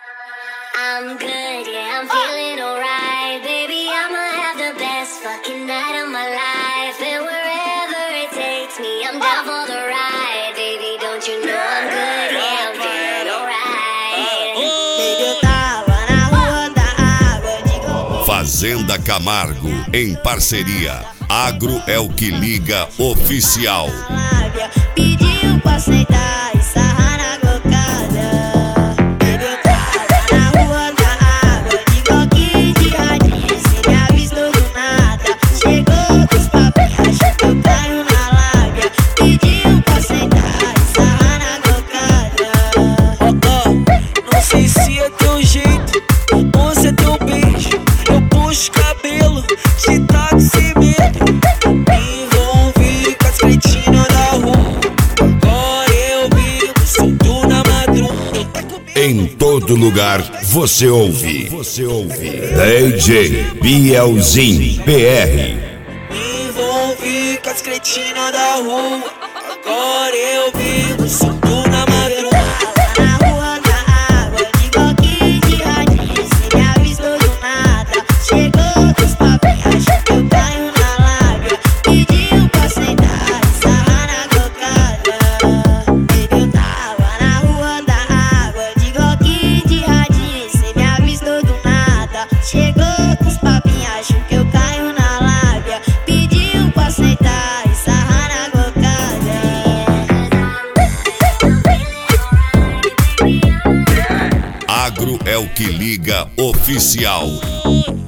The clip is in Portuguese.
I'm good, yeah, I'm feeling alright. Baby, I'ma have the best fucking night of my life. And wherever it takes me, I'm down for the ride. Baby, don't you know I'm good, yeah, I'm feeling alright. Baby, eu tava na rua da água de coco. Fazenda Camargo, em parceria. Agro é o que liga oficial. Pediu pra sentar e sarrar na cocada. Baby, eu tava na rua da água de coquinho de radinho. Cê me avistou do nada. Chegou dos papinhos, achou que eu caio na lábia. Pediu pra sentar e sarrar na cocada. Não sei se é teu jeito ou se é teu beijo. Eu puxo o cabelo, te taco sem medo. Me envolvi com as cretinas da rua. Agora eu vivo solto na madruga. Em todo lugar você ouve. DJ Bielzinho PR. Me envolvi com as cretinas da rua. Agora eu vivo solto na madruga. Na rua da água de coquinho de radinho. Cê me avistou do nada. Chegou dos papinhos, achou que eu caio na lábia. Pediu pra sentar e sarrar na cocada. Baby, eu tava na rua da água de coquinho de radinho. Cê me avistou do nada. Chegou dos papinhos, achou que eu caio na lábia. Pediu pra sentar e sarrar na cocada. Agro é o que liga oficial.